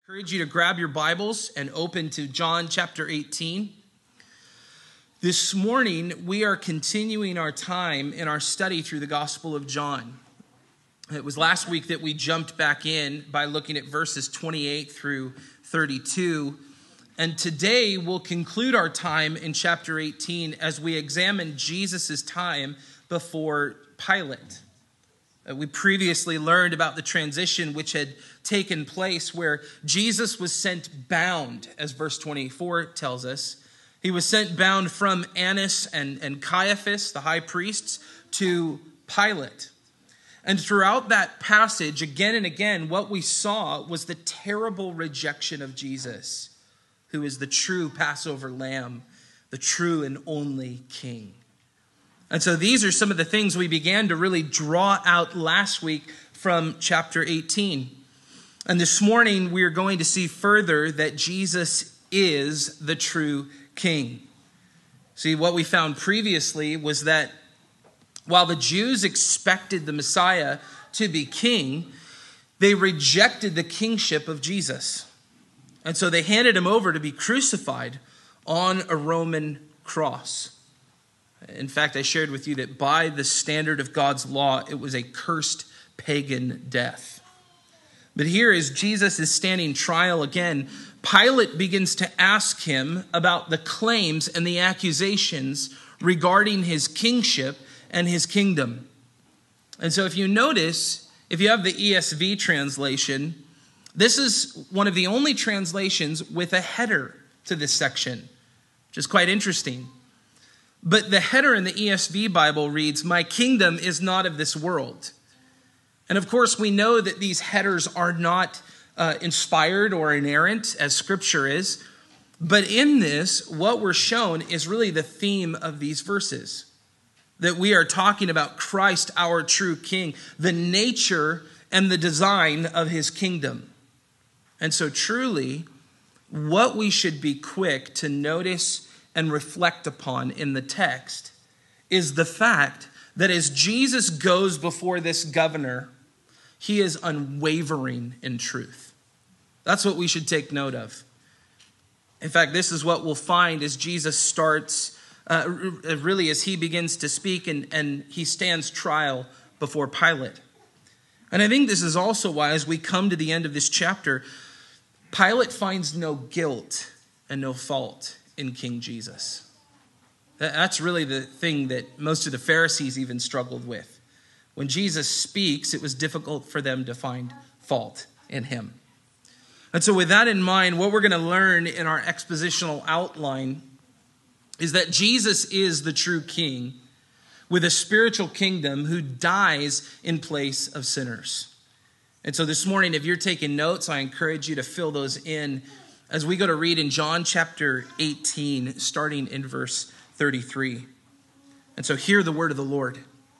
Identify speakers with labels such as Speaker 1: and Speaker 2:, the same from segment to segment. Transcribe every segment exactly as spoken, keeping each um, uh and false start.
Speaker 1: I encourage you to grab your Bibles and open to John chapter eighteen. This morning, we are continuing our time in our study through the Gospel of John. It was last week that we jumped back in by looking at verses twenty-eight through thirty-two. And today, we'll conclude our time in chapter eighteen as we examine Jesus' time before Pilate. We previously learned about the transition which had taken place where Jesus was sent bound, as verse twenty-four tells us. He was sent bound from Annas and, and Caiaphas, the high priests, to Pilate. And throughout that passage, again and again, what we saw was the terrible rejection of Jesus, who is the true Passover lamb, the true and only King. And so these are some of the things we began to really draw out last week from chapter eighteen. And this morning, we are going to see further that Jesus is the true King. See, what we found previously was that while the Jews expected the Messiah to be king, they rejected the kingship of Jesus. And so they handed him over to be crucified on a Roman cross. In fact, I shared with you that by the standard of God's law, it was a cursed pagan death. But here, as Jesus is standing trial again, Pilate begins to ask him about the claims and the accusations regarding his kingship and his kingdom. And so if you notice, if you have the E S V translation, this is one of the only translations with a header to this section, which is quite interesting. But the header in the E S V Bible reads, "My kingdom is not of this world." And of course, we know that these headers are not uh, inspired or inerrant, as Scripture is. But in this, what we're shown is really the theme of these verses. That we are talking about Christ, our true King, the nature and the design of his kingdom. And so truly, what we should be quick to notice and reflect upon in the text is the fact that as Jesus goes before this governor, he is unwavering in truth. That's what we should take note of. In fact, this is what we'll find as Jesus starts, uh, really as he begins to speak and, and he stands trial before Pilate. And I think this is also why, as we come to the end of this chapter, Pilate finds no guilt and no fault in King Jesus. That's really the thing that most of the Pharisees even struggled with. When Jesus speaks, it was difficult for them to find fault in him. And so with that in mind, what we're going to learn in our expositional outline is that Jesus is the true King with a spiritual kingdom who dies in place of sinners. And so this morning, if you're taking notes, I encourage you to fill those in as we go to read in John chapter eighteen, starting in verse thirty-three. And so hear the word of the Lord.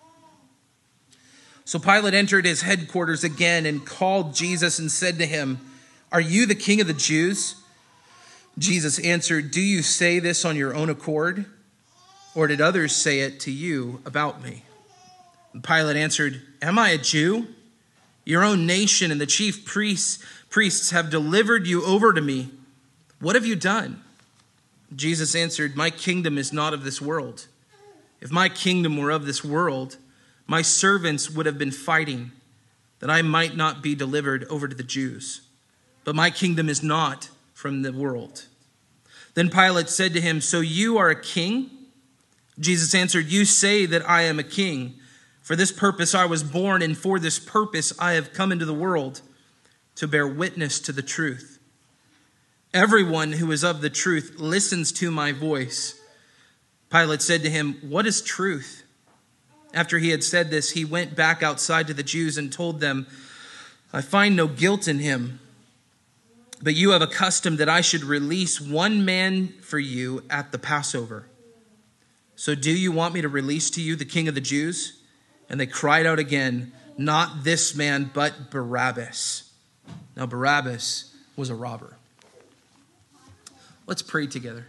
Speaker 1: So Pilate entered his headquarters again and called Jesus and said to him, "Are you the king of the Jews?" Jesus answered, "Do you say this on your own accord? Or did others say it to you about me?" And Pilate answered, "Am I a Jew? Your own nation and the chief priests priests have delivered you over to me. What have you done?" Jesus answered, "My kingdom is not of this world. If my kingdom were of this world, my servants would have been fighting that I might not be delivered over to the Jews. But my kingdom is not from the world." Then Pilate said to him, "So you are a king?" Jesus answered, "You say that I am a king. For this purpose I was born, and for this purpose I have come into the world, to bear witness to the truth. Everyone who is of the truth listens to my voice." Pilate said to him, "What is truth?" After he had said this, he went back outside to the Jews and told them, "I find no guilt in him. But you have a custom that I should release one man for you at the Passover. So do you want me to release to you the king of the Jews?" And they cried out again, "Not this man, but Barabbas." Now Barabbas was a robber. Let's pray together.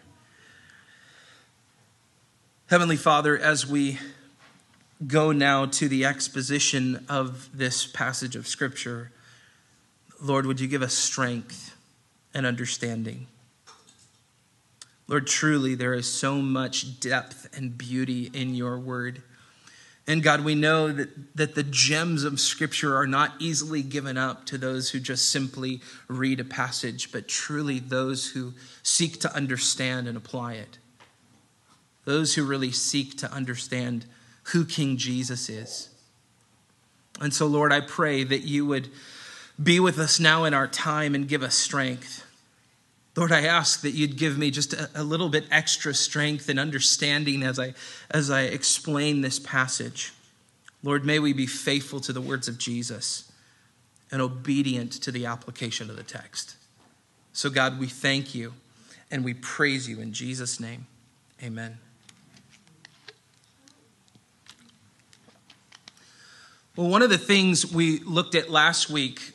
Speaker 1: Heavenly Father, as we go now to the exposition of this passage of Scripture, Lord, would you give us strength and understanding. Lord, truly there is so much depth and beauty in your word. And God, we know that, that the gems of Scripture are not easily given up to those who just simply read a passage, but truly those who seek to understand and apply it. Those who really seek to understand who King Jesus is. And so, Lord, I pray that you would be with us now in our time and give us strength. Lord, I ask that you'd give me just a, a little bit extra strength and understanding as I, as I explain this passage. Lord, may we be faithful to the words of Jesus and obedient to the application of the text. So, God, we thank you and we praise you in Jesus' name. Amen. Well, one of the things we looked at last week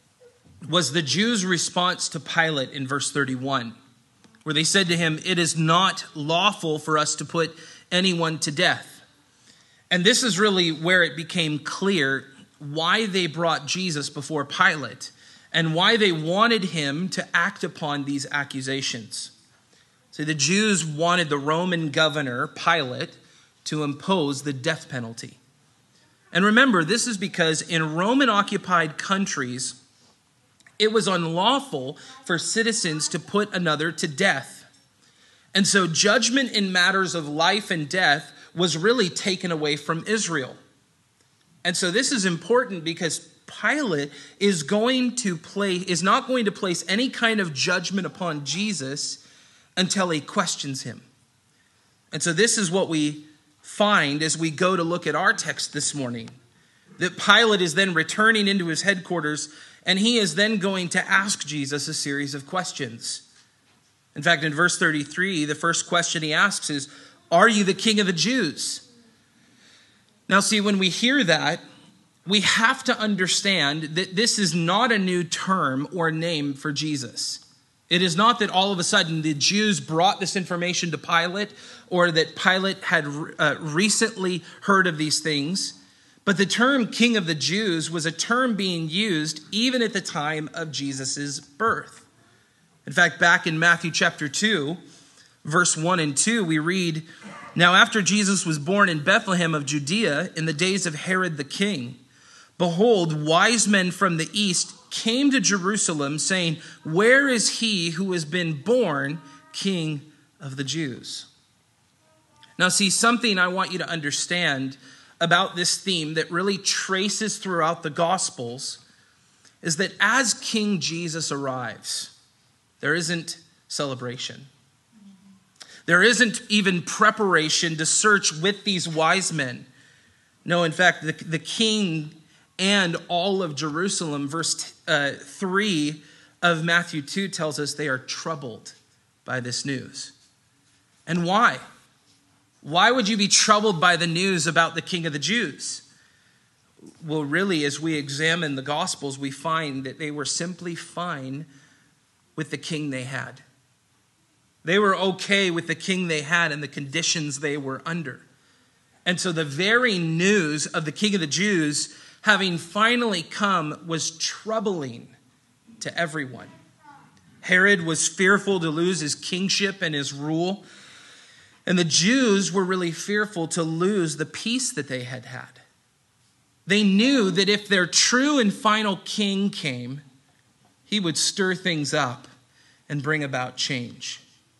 Speaker 1: was the Jews' response to Pilate in verse thirty-one, where they said to him, "It is not lawful for us to put anyone to death." And this is really where it became clear why they brought Jesus before Pilate and why they wanted him to act upon these accusations. So the Jews wanted the Roman governor, Pilate, to impose the death penalty. And remember, this is because in Roman-occupied countries, it was unlawful for citizens to put another to death. And so judgment in matters of life and death was really taken away from Israel. And so this is important because Pilate is going to play, is not going to place any kind of judgment upon Jesus until he questions him. And so this is what we find as we go to look at our text this morning. That Pilate is then returning into his headquarters, and he is then going to ask Jesus a series of questions. In fact, in verse thirty-three, the first question he asks is, "Are you the King of the Jews?" Now, see, when we hear that, we have to understand that this is not a new term or name for Jesus. It is not that all of a sudden the Jews brought this information to Pilate or that Pilate had uh, recently heard of these things. But the term King of the Jews was a term being used even at the time of Jesus' birth. In fact, back in Matthew chapter two, verse one and two, we read, "Now after Jesus was born in Bethlehem of Judea in the days of Herod the king, behold, wise men from the east came to Jerusalem saying, 'Where is he who has been born King of the Jews?'" Now see, something I want you to understand about this theme that really traces throughout the Gospels is that as King Jesus arrives, there isn't celebration. There isn't even preparation to search with these wise men. No, in fact, the, the king and all of Jerusalem, verse uh, three of Matthew two tells us they are troubled by this news. And why? Why would you be troubled by the news about the King of the Jews? Well, really, as we examine the Gospels, we find that they were simply fine with the king they had. They were okay with the king they had and the conditions they were under. And so the very news of the King of the Jews having finally come was troubling to everyone. Herod was fearful to lose his kingship and his rule. And the Jews were really fearful to lose the peace that they had had. They knew that if their true and final king came, he would stir things up and bring about change.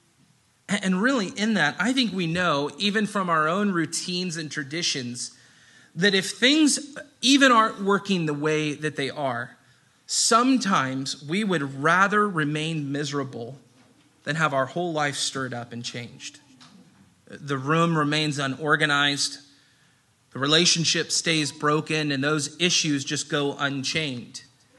Speaker 1: And really in that, I think we know, even from our own routines and traditions, that if things even aren't working the way that they are, sometimes we would rather remain miserable than have our whole life stirred up and changed. The room remains unorganized, the relationship stays broken, and those issues just go unchained.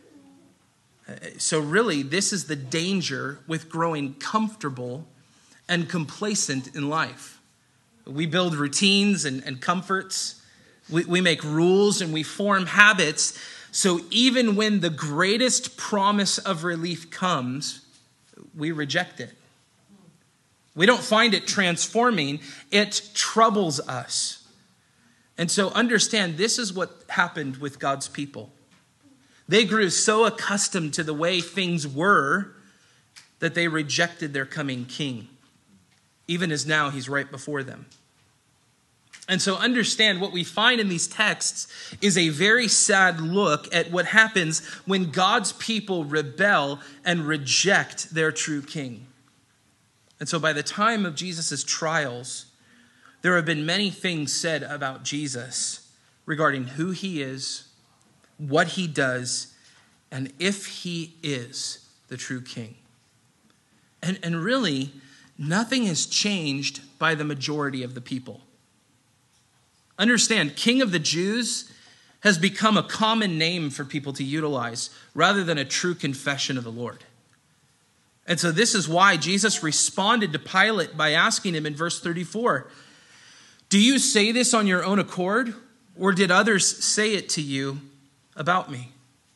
Speaker 1: So really, this is the danger with growing comfortable and complacent in life. We build routines and, and comforts. We, we make rules and we form habits. So even when the greatest promise of relief comes, we reject it. We don't find it transforming. It troubles us. And so understand, this is what happened with God's people. They grew so accustomed to the way things were that they rejected their coming king, even as now he's right before them. And so understand what we find in these texts is a very sad look at what happens when God's people rebel and reject their true king. And so by the time of Jesus' trials, there have been many things said about Jesus regarding who he is, what he does, and if he is the true king. And, and really, nothing has changed by the majority of the people. Understand, King of the Jews has become a common name for people to utilize rather than a true confession of the Lord. And so this is why Jesus responded to Pilate by asking him in verse thirty-four, "Do you say this on your own accord, or did others say it to you about me?"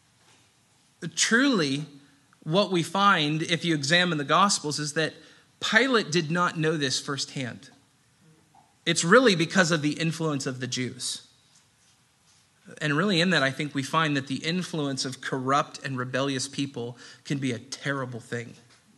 Speaker 1: Truly, what we find if you examine the Gospels is that Pilate did not know this firsthand. It's really because of the influence of the Jews. And really in that, I think we find that the influence of corrupt and rebellious people can be a terrible thing.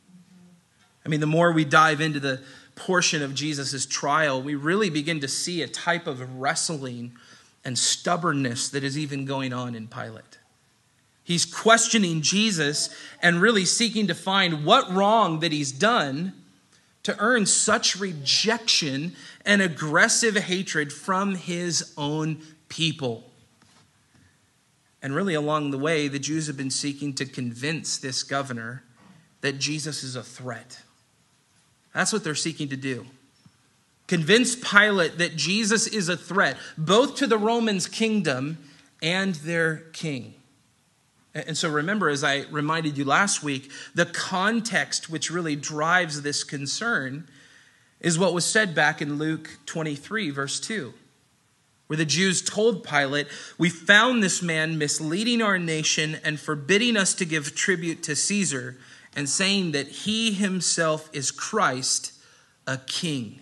Speaker 1: I mean, the more we dive into the portion of Jesus' trial, we really begin to see a type of wrestling and stubbornness that is even going on in Pilate. He's questioning Jesus and really seeking to find what wrong that he's done to earn such rejection and aggressive hatred from his own people. And really along the way, the Jews have been seeking to convince this governor that Jesus is a threat. That's what they're seeking to do. Convince Pilate that Jesus is a threat, both to the Romans' kingdom and their king. And so remember, as I reminded you last week, the context which really drives this concern is what was said back in Luke twenty-three, verse two, where the Jews told Pilate, "We found this man misleading our nation and forbidding us to give tribute to Caesar, and saying that he himself is Christ, a king."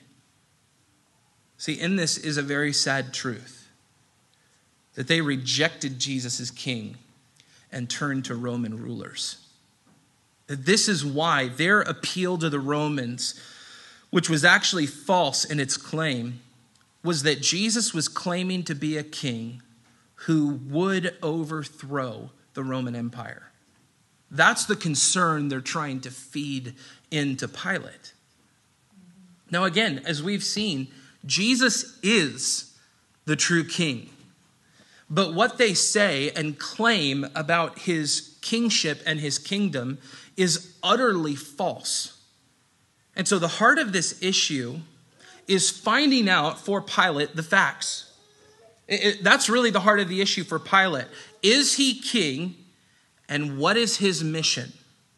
Speaker 1: See, in this is a very sad truth, that they rejected Jesus as king and turned to Roman rulers. This is why their appeal to the Romans, which was actually false in its claim, was that Jesus was claiming to be a king who would overthrow the Roman Empire. That's the concern they're trying to feed into Pilate. Now again, as we've seen, Jesus is the true king. But what they say and claim about his kingship and his kingdom is utterly false. And so the heart of this issue is finding out for Pilate the facts. It, it, that's really the heart of the issue for Pilate. Is he king, and what is his mission?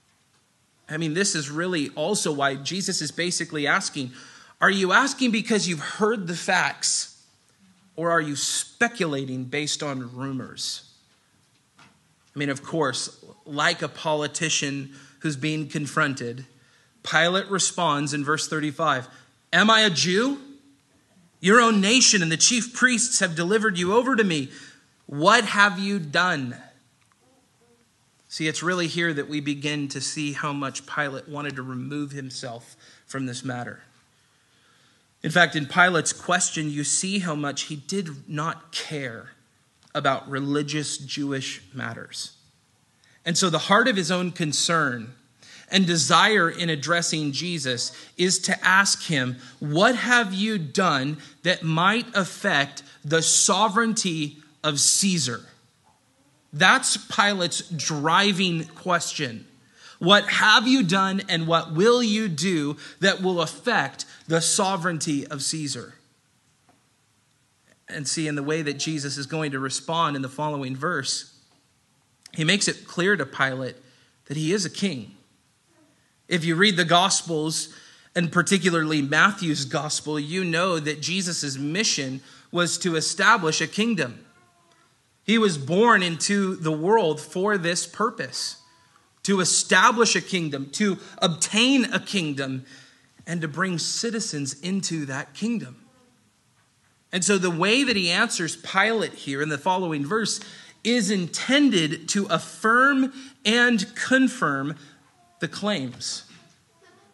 Speaker 1: I mean, this is really also why Jesus is basically asking, are you asking because you've heard the facts? Or are you speculating based on rumors? I mean, of course, like a politician who's being confronted, Pilate responds in verse thirty-five, "Am I a Jew? Your own nation and the chief priests have delivered you over to me. What have you done?" See, it's really here that we begin to see how much Pilate wanted to remove himself from this matter. In fact, in Pilate's question, you see how much he did not care about religious Jewish matters. And so the heart of his own concern and desire in addressing Jesus is to ask him, what have you done that might affect the sovereignty of Caesar? That's Pilate's driving question. What have you done and what will you do that will affect the sovereignty of Caesar? And see, in the way that Jesus is going to respond in the following verse, he makes it clear to Pilate that he is a king. If you read the Gospels, and particularly Matthew's Gospel, you know that Jesus' mission was to establish a kingdom. He was born into the world for this purpose, to establish a kingdom, to obtain a kingdom, and to bring citizens into that kingdom. And so the way that he answers Pilate here in the following verse is intended to affirm and confirm the claims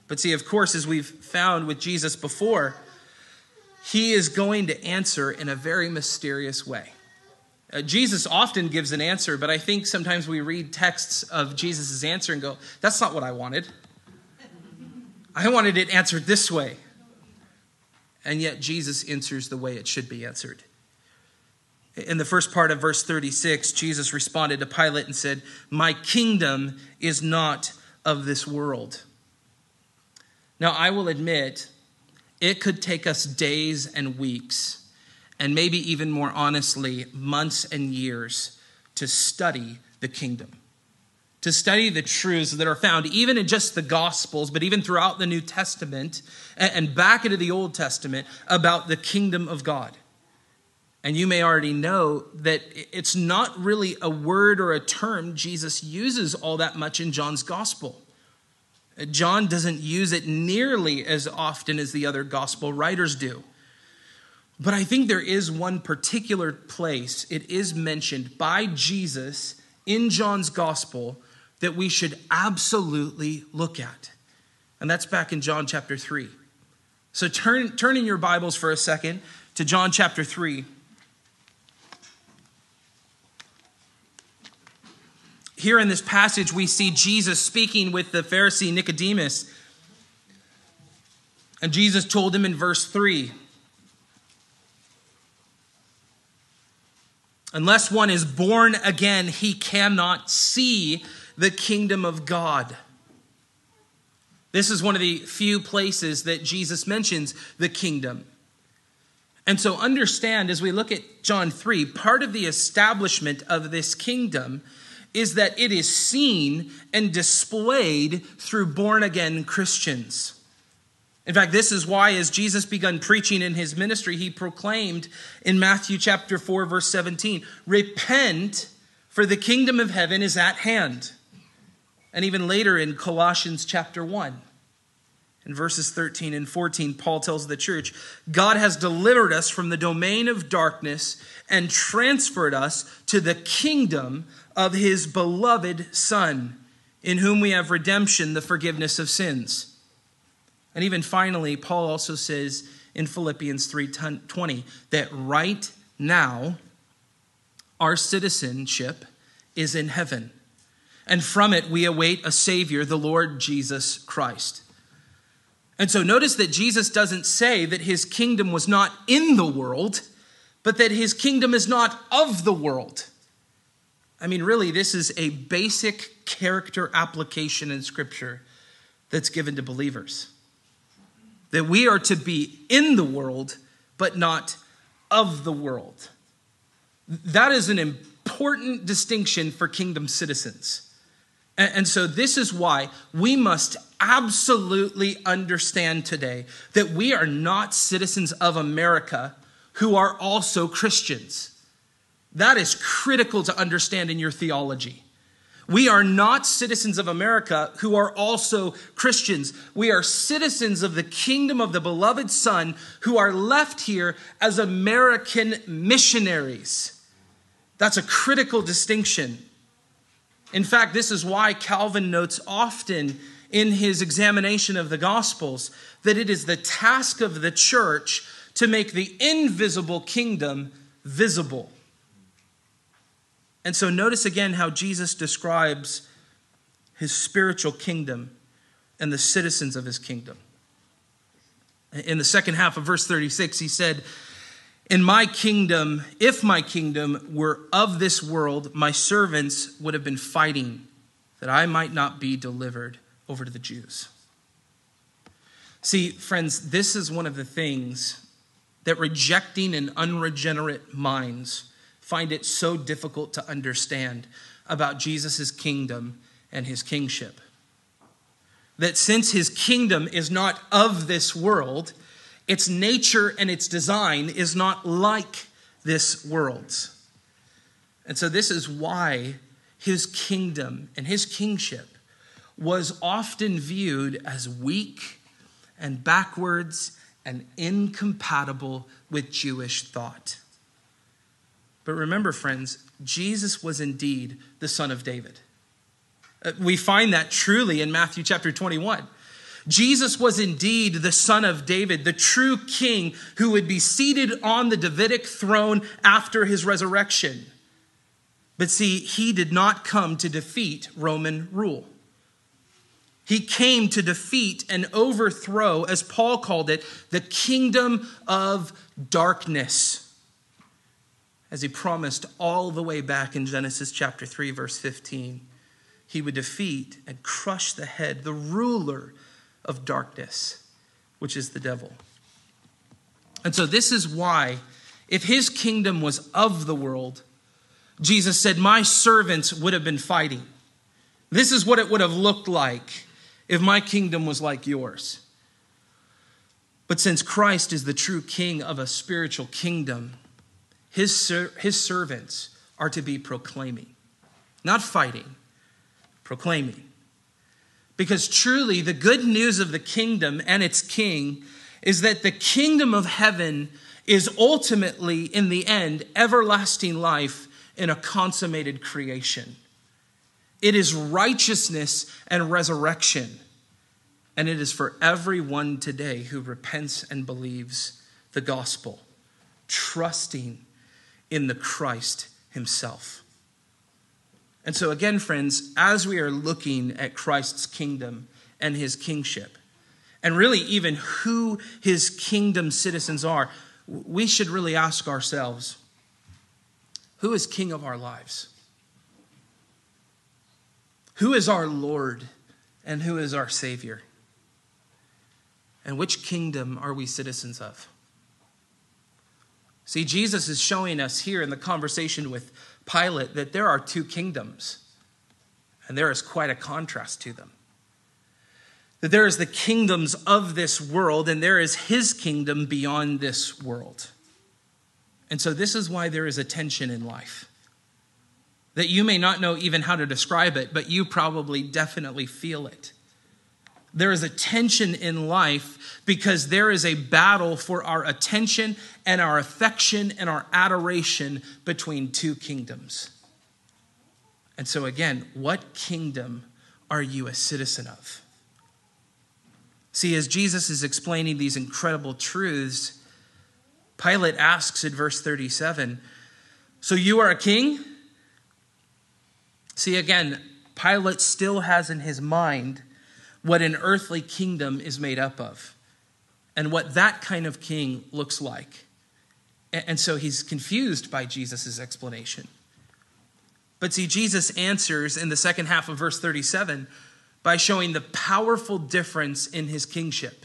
Speaker 1: But see, of course, as we've found with Jesus before, he is going to answer in a very mysterious way. Uh, Jesus often gives an answer, but I think sometimes we read texts of Jesus' answer and go, that's not what I wanted. I wanted it answered this way. And yet Jesus answers the way it should be answered. In the first part of verse thirty-six, Jesus responded to Pilate and said, my kingdom is not of this world. Now, I will admit, it could take us days and weeks, and maybe even more honestly, months and years to study the kingdom, to study the truths that are found even in just the Gospels, but even throughout the New Testament and back into the Old Testament about the kingdom of God. And you may already know that it's not really a word or a term Jesus uses all that much in John's Gospel. John doesn't use it nearly as often as the other gospel writers do. But I think there is one particular place it is mentioned by Jesus in John's gospel that we should absolutely look at. And that's back in John chapter three. So turn, turn in your Bibles for a second to John chapter three. Here in this passage, we see Jesus speaking with the Pharisee Nicodemus. And Jesus told him in verse three, unless one is born again, he cannot see the kingdom of God. This is one of the few places that Jesus mentions the kingdom. And so understand, as we look at John three, part of the establishment of this kingdom is that it is seen and displayed through born-again Christians. In fact, this is why as Jesus began preaching in his ministry, he proclaimed in Matthew chapter four, verse seventeen, repent, for the kingdom of heaven is at hand. And even later in Colossians chapter one, in verses thirteen and fourteen, Paul tells the church, God has delivered us from the domain of darkness and transferred us to the kingdom of his beloved Son, in whom we have redemption, the forgiveness of sins. And even finally, Paul also says in Philippians three twenty that right now our citizenship is in heaven, and from it we await a Savior, the Lord Jesus Christ. And so notice that Jesus doesn't say that his kingdom was not in the world, but that his kingdom is not of the world. I mean, really, this is a basic character application in Scripture that's given to believers. That we are to be in the world, but not of the world. That is an important distinction for kingdom citizens. And so this is why we must absolutely understand today that we are not citizens of America who are also Christians. That is critical to understand in your theology. We are not citizens of America who are also Christians. We are citizens of the kingdom of the beloved Son who are left here as American missionaries. That's a critical distinction. In fact, this is why Calvin notes often in his examination of the Gospels that it is the task of the church to make the invisible kingdom visible. And so notice again how Jesus describes his spiritual kingdom and the citizens of his kingdom. In the second half of verse thirty-six, he said, in my kingdom, if my kingdom were of this world, my servants would have been fighting that I might not be delivered over to the Jews. See, friends, this is one of the things that rejecting and unregenerate minds find it so difficult to understand about Jesus' kingdom and his kingship. That since his kingdom is not of this world, its nature and its design is not like this world's. And so this is why his kingdom and his kingship was often viewed as weak and backwards and incompatible with Jewish thought. But remember, friends, Jesus was indeed the Son of David. We find that truly in Matthew chapter twenty-one. Jesus was indeed the Son of David, the true king who would be seated on the Davidic throne after his resurrection. But see, he did not come to defeat Roman rule. He came to defeat and overthrow, as Paul called it, the kingdom of darkness, as he promised all the way back in Genesis chapter three, verse fifteen. He would defeat and crush the head, the ruler of darkness, which is the devil. And so this is why, if his kingdom was of the world, Jesus said, my servants would have been fighting. This is what it would have looked like if my kingdom was like yours. But since Christ is the true king of a spiritual kingdom, his, ser- his servants are to be proclaiming, not fighting, proclaiming. Because truly, the good news of the kingdom and its king is that the kingdom of heaven is ultimately, in the end, everlasting life in a consummated creation. It is righteousness and resurrection. And it is for everyone today who repents and believes the gospel, trusting in the Christ himself. And so again, friends, as we are looking at Christ's kingdom and his kingship, and really even who his kingdom citizens are, we should really ask ourselves, who is king of our lives? Who is our Lord and who is our Savior? And which kingdom are we citizens of? See, Jesus is showing us here in the conversation with Pilate that there are two kingdoms, and there is quite a contrast to them. That there is the kingdoms of this world, and there is his kingdom beyond this world. And so this is why there is a tension in life. That you may not know even how to describe it, but you probably definitely feel it. There is a tension in life because there is a battle for our attention and our affection and our adoration between two kingdoms. And so again, what kingdom are you a citizen of? See, as Jesus is explaining these incredible truths, Pilate asks in verse thirty-seven, so you are a king? See, again, Pilate still has in his mind what an earthly kingdom is made up of and what that kind of king looks like. And so he's confused by Jesus' explanation. But see, Jesus answers in the second half of verse thirty-seven by showing the powerful difference in his kingship.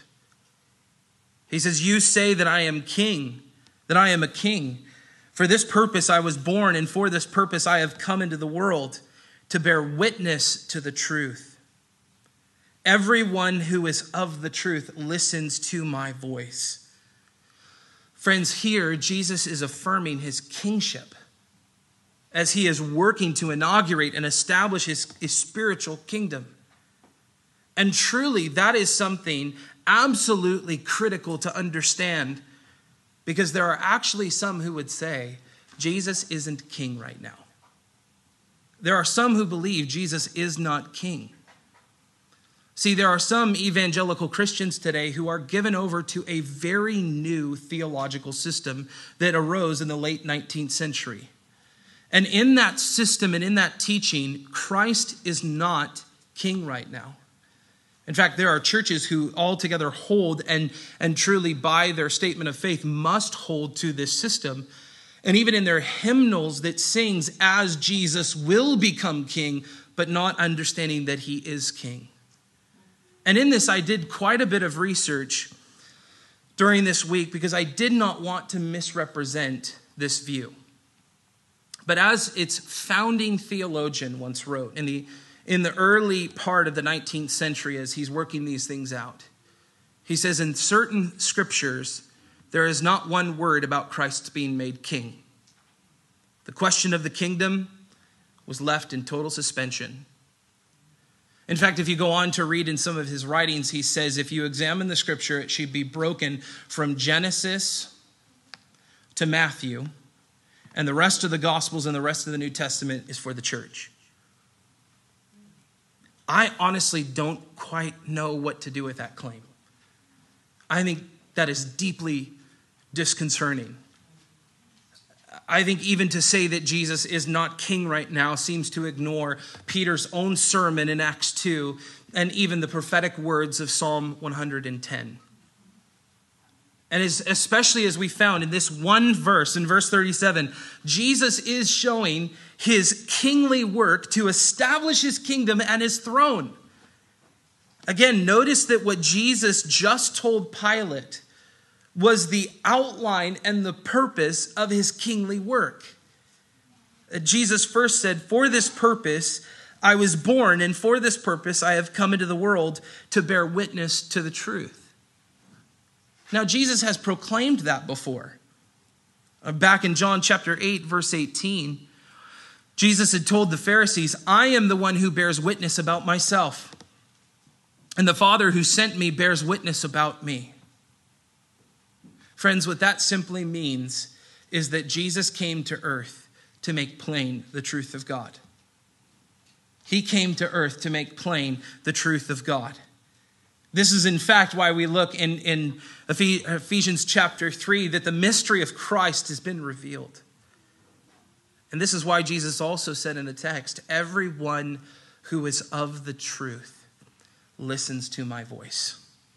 Speaker 1: He says, you say that I am king, that I am a king. For this purpose I was born, and for this purpose I have come into the world, to bear witness to the truth. Everyone who is of the truth listens to my voice. Friends, here Jesus is affirming his kingship as he is working to inaugurate and establish his, his spiritual kingdom. And truly, that is something absolutely critical to understand, because there are actually some who would say Jesus isn't king right now. There are some who believe Jesus is not king. See, there are some evangelical Christians today who are given over to a very new theological system that arose in the late nineteenth century. And in that system and in that teaching, Christ is not king right now. In fact, there are churches who altogether hold and, and truly by their statement of faith must hold to this system. And even in their hymnals that sings as Jesus will become king, but not understanding that he is king. And in this, I did quite a bit of research during this week because I did not want to misrepresent this view. But as its founding theologian once wrote in the, in the early part of the nineteenth century, as he's working these things out, he says, in certain scriptures, there is not one word about Christ being made king. The question of the kingdom was left in total suspension. In fact, if you go on to read in some of his writings, he says, if you examine the scripture, it should be broken from Genesis to Matthew, and the rest of the Gospels and the rest of the New Testament is for the church. I honestly don't quite know what to do with that claim. I think that is deeply disconcerting. I think even to say that Jesus is not king right now seems to ignore Peter's own sermon in Acts two and even the prophetic words of Psalm one hundred ten. And as, especially as we found in this one verse, in verse thirty-seven, Jesus is showing his kingly work to establish his kingdom and his throne. Again, notice that what Jesus just told Pilate was the outline and the purpose of his kingly work. Jesus first said, "For this purpose I was born, and for this purpose I have come into the world to bear witness to the truth." Now, Jesus has proclaimed that before. Back in John chapter eight, verse eighteen, Jesus had told the Pharisees, "I am the one who bears witness about myself, and the Father who sent me bears witness about me." Friends, what that simply means is that Jesus came to earth to make plain the truth of God. He came to earth to make plain the truth of God. This is in fact why we look in, in Ephesians chapter three that the mystery of Christ has been revealed. And this is why Jesus also said in the text, "Everyone who is of the truth listens to my voice."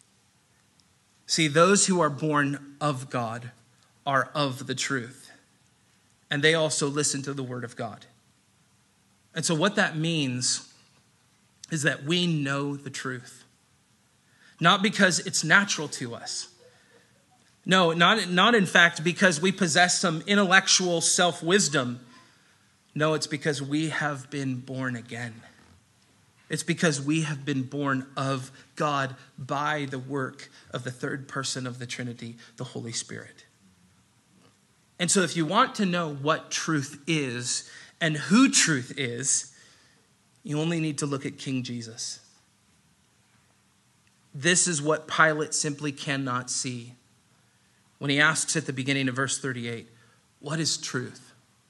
Speaker 1: See, those who are born of God are of the truth, and they also listen to the word of God. And so what that means is that we know the truth, not because it's natural to us. No, not, not in fact because we possess some intellectual self-wisdom. No, it's because we have been born again. It's because we have been born of God by the work of the third person of the Trinity, the Holy Spirit. And so if you want to know what truth is and who truth is, you only need to look at King Jesus. This is what Pilate simply cannot see when he asks at the beginning of verse thirty-eight, "What is truth?"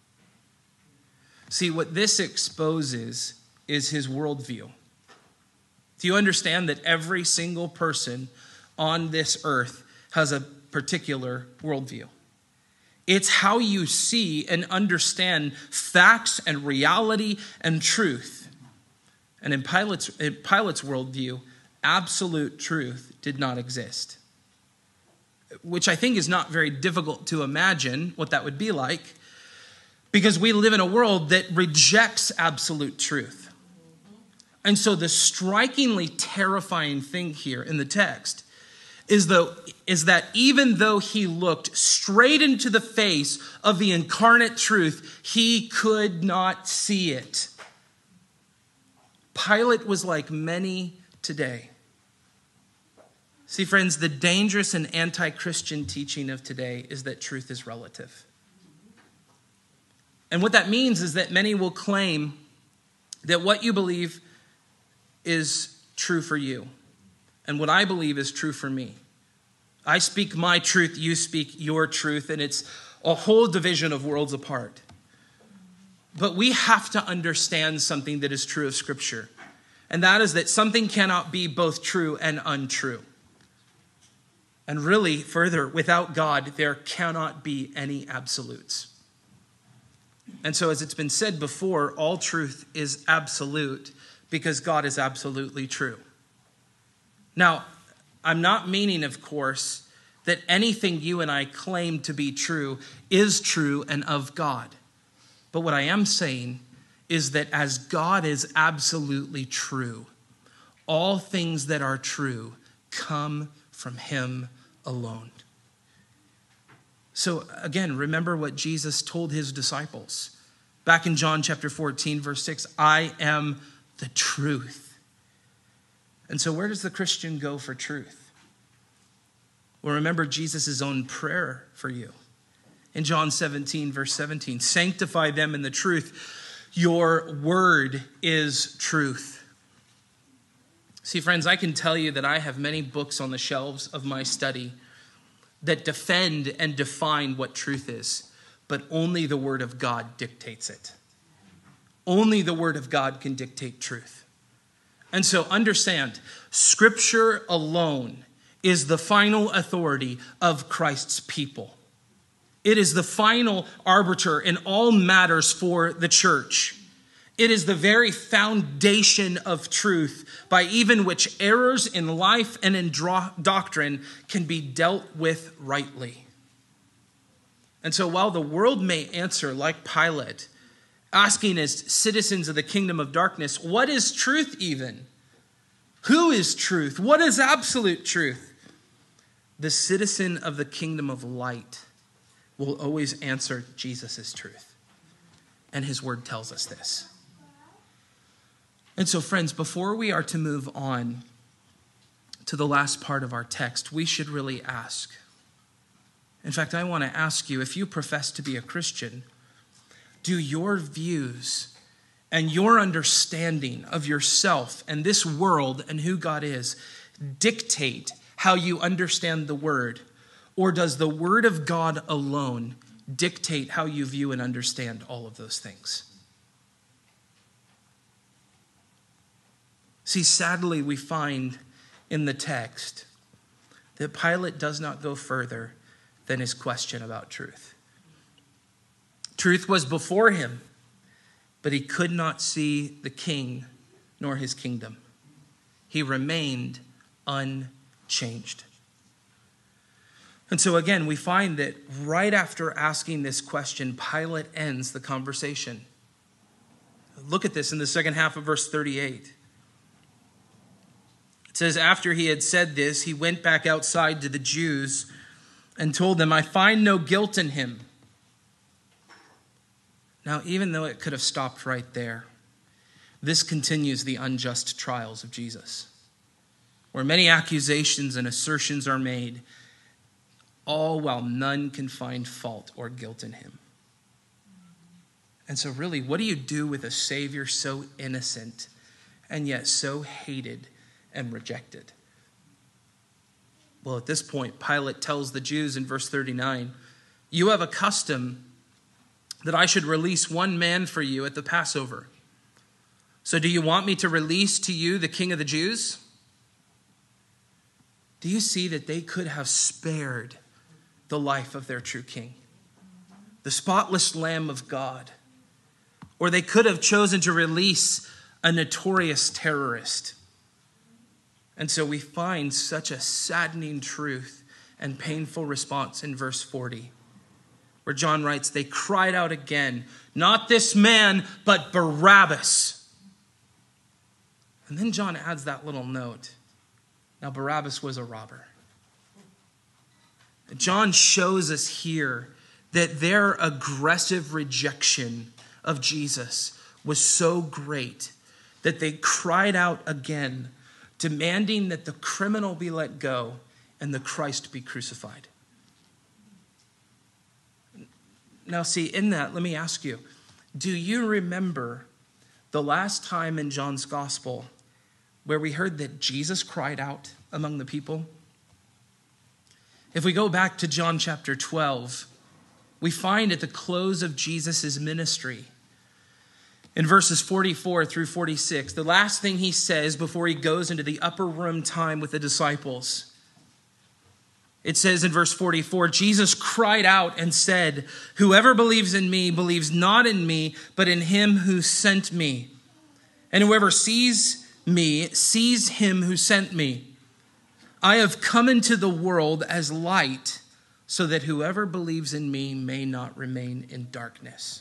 Speaker 1: See, what this exposes is his worldview. Do you understand that every single person on this earth has a particular worldview? It's how you see and understand facts and reality and truth. And in Pilate's, in Pilate's worldview, absolute truth did not exist, which I think is not very difficult to imagine what that would be like, because we live in a world that rejects absolute truth. And so the strikingly terrifying thing here in the text is, the, is that even though he looked straight into the face of the incarnate truth, he could not see it. Pilate was like many today. See, friends, the dangerous and anti-Christian teaching of today is that truth is relative. And what that means is that many will claim that what you believe is true for you, and what I believe is true for me. I speak my truth, you speak your truth, and it's a whole division of worlds apart. But we have to understand something that is true of Scripture, and that is that something cannot be both true and untrue. And really, further, without God, there cannot be any absolutes. And so, as it's been said before, all truth is absolute because God is absolutely true. Now, I'm not meaning, of course, that anything you and I claim to be true is true and of God. But what I am saying is that as God is absolutely true, all things that are true come from him alone. So again, remember what Jesus told his disciples. Back in John chapter fourteen, verse six, "I am the truth." And so where does the Christian go for truth? Well, remember Jesus' own prayer for you. In John seventeen, verse seventeen, "Sanctify them in the truth. Your word is truth." See, friends, I can tell you that I have many books on the shelves of my study that defend and define what truth is, but only the word of God dictates it. Only the word of God can dictate truth. And so understand, Scripture alone is the final authority of Christ's people. It is the final arbiter in all matters for the church. It is the very foundation of truth by even which errors in life and in doctrine can be dealt with rightly. And so while the world may answer like Pilate, asking as citizens of the kingdom of darkness, what is truth even? Who is truth? What is absolute truth? The citizen of the kingdom of light will always answer Jesus is truth. And his word tells us this. And so, friends, before we are to move on to the last part of our text, we should really ask. In fact, I want to ask you, if you profess to be a Christian, do your views and your understanding of yourself and this world and who God is dictate how you understand the word? Or does the word of God alone dictate how you view and understand all of those things? See, sadly, we find in the text that Pilate does not go further than his question about truth. Truth was before him, but he could not see the king nor his kingdom. He remained unchanged. And so again, we find that right after asking this question, Pilate ends the conversation. Look at this in the second half of verse thirty-eight. It says, after he had said this, he went back outside to the Jews and told them, I find no guilt in him. Now, even though it could have stopped right there, this continues the unjust trials of Jesus, where many accusations and assertions are made, all while none can find fault or guilt in him. And so really, what do you do with a Savior so innocent and yet so hated and rejected? Well, at this point, Pilate tells the Jews in verse thirty-nine, you have a custom that I should release one man for you at the Passover. So do you want me to release to you the King of the Jews? Do you see that they could have spared the life of their true king, the spotless Lamb of God? Or they could have chosen to release a notorious terrorist. And so we find such a saddening truth and painful response in verse forty, where John writes, they cried out again, not this man, but Barabbas. And then John adds that little note. Now, Barabbas was a robber. John shows us here that their aggressive rejection of Jesus was so great that they cried out again, demanding that the criminal be let go and the Christ be crucified. Now, see, in that, let me ask you, do you remember the last time in John's gospel where we heard that Jesus cried out among the people? If we go back to John chapter twelve, we find at the close of Jesus' ministry, in verses forty-four through forty-six, the last thing he says before he goes into the upper room time with the disciples, it says in verse forty-four, Jesus cried out and said, whoever believes in me believes not in me, but in him who sent me. And whoever sees me sees him who sent me. I have come into the world as light, so that whoever believes in me may not remain in darkness.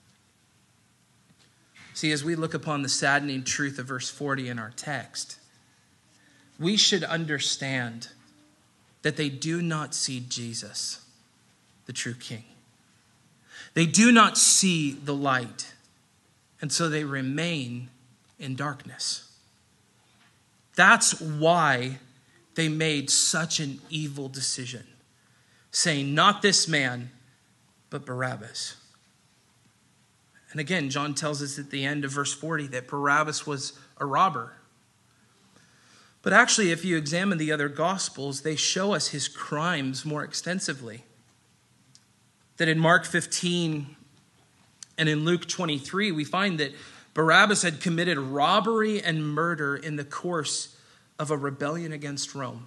Speaker 1: See, as we look upon the saddening truth of verse forty in our text, we should understand that they do not see Jesus, the true King. They do not see the light, and so they remain in darkness. That's why they made such an evil decision, saying, not this man, but Barabbas. And again, John tells us at the end of verse forty that Barabbas was a robber. But actually, if you examine the other Gospels, they show us his crimes more extensively. That in Mark fifteen and in Luke twenty-three, we find that Barabbas had committed robbery and murder in the course of a rebellion against Rome.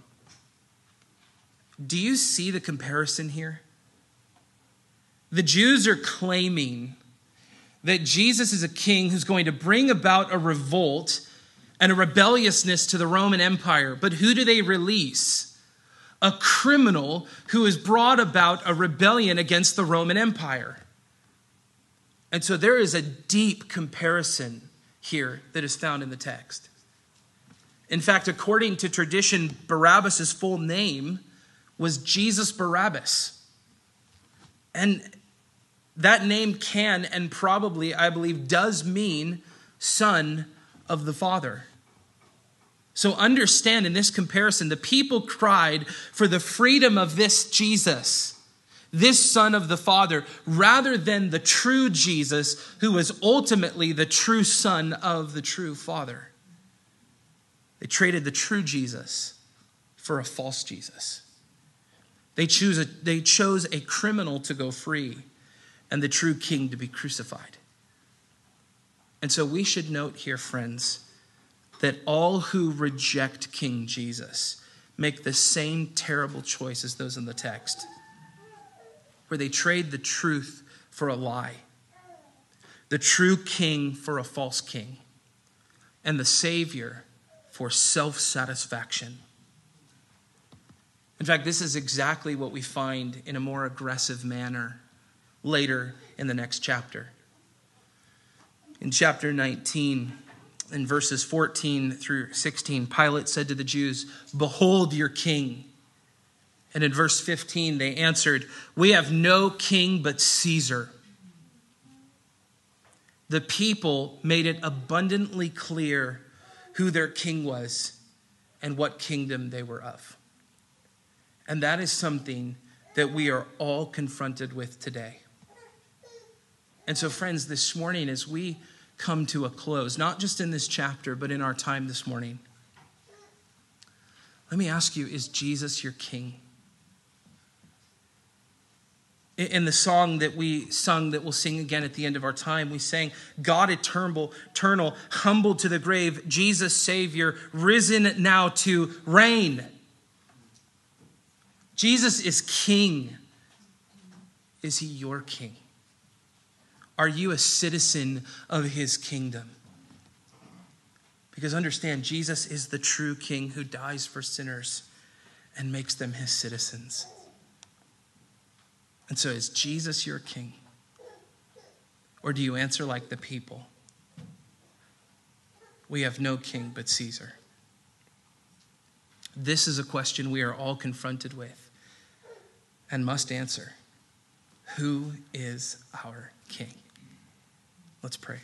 Speaker 1: Do you see the comparison here? The Jews are claiming that Jesus is a king who's going to bring about a revolt and a rebelliousness to the Roman Empire. But who do they release? A criminal who has brought about a rebellion against the Roman Empire. And so there is a deep comparison here that is found in the text. In fact, according to tradition, Barabbas' full name was Jesus Barabbas. And that name can and probably, I believe, does mean son of the Father. So understand in this comparison, the people cried for the freedom of this Jesus, this son of the Father, rather than the true Jesus, who was ultimately the true son of the true Father. They traded the true Jesus for a false Jesus. They choose a, they chose a criminal to go free and the true king to be crucified. And so we should note here, friends, that all who reject King Jesus make the same terrible choice as those in the text, where they trade the truth for a lie, the true king for a false king, and the Savior for self-satisfaction. In fact, this is exactly what we find in a more aggressive manner later in the next chapter. In chapter nineteen, in verses fourteen through sixteen, Pilate said to the Jews, "Behold your king." And in verse fifteen, they answered, "We have no king but Caesar." The people made it abundantly clear who their king was and what kingdom they were of. And that is something that we are all confronted with today. And so, friends, this morning as we come to a close, not just in this chapter, but in our time this morning, let me ask you, is Jesus your king? In the song that we sung, that we'll sing again at the end of our time, we sang, God eternal, eternal, humbled to the grave, Jesus Savior, risen now to reign. Jesus is king. Is he your king? Are you a citizen of his kingdom? Because understand, Jesus is the true king who dies for sinners and makes them his citizens. And so is Jesus your king? Or do you answer like the people? We have no king but Caesar. This is a question we are all confronted with and must answer. Who is our king? Let's pray.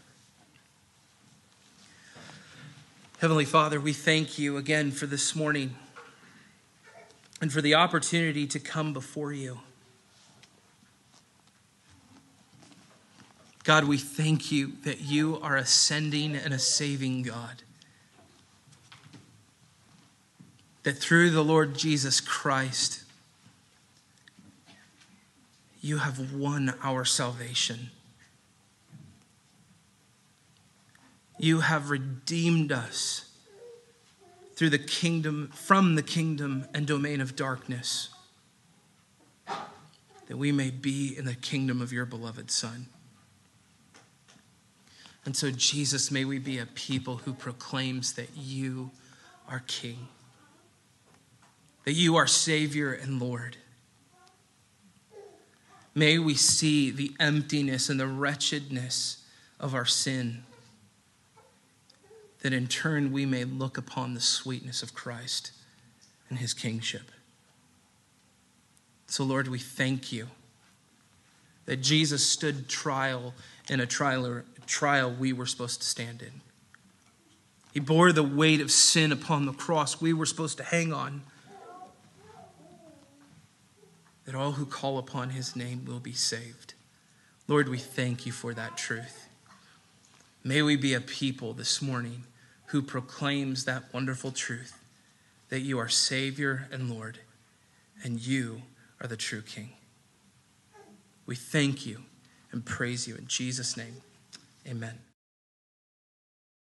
Speaker 1: Heavenly Father, we thank you again for this morning and for the opportunity to come before you. God, we thank you that you are a sending and a saving God. That through the Lord Jesus Christ, you have won our salvation. You have redeemed us through the kingdom, from the kingdom and domain of darkness, that we may be in the kingdom of your beloved Son. And so, Jesus, may we be a people who proclaims that you are King, that you are Savior and Lord. May we see the emptiness and the wretchedness of our sin, that in turn we may look upon the sweetness of Christ and his kingship. So, Lord, we thank you that Jesus stood trial in a trial, trial we were supposed to stand in. He bore the weight of sin upon the cross we were supposed to hang on, that all who call upon his name will be saved. Lord, we thank you for that truth. May we be a people this morning who proclaims that wonderful truth, that you are Savior and Lord, and you are the true King. We thank you and praise you in Jesus' name. Amen.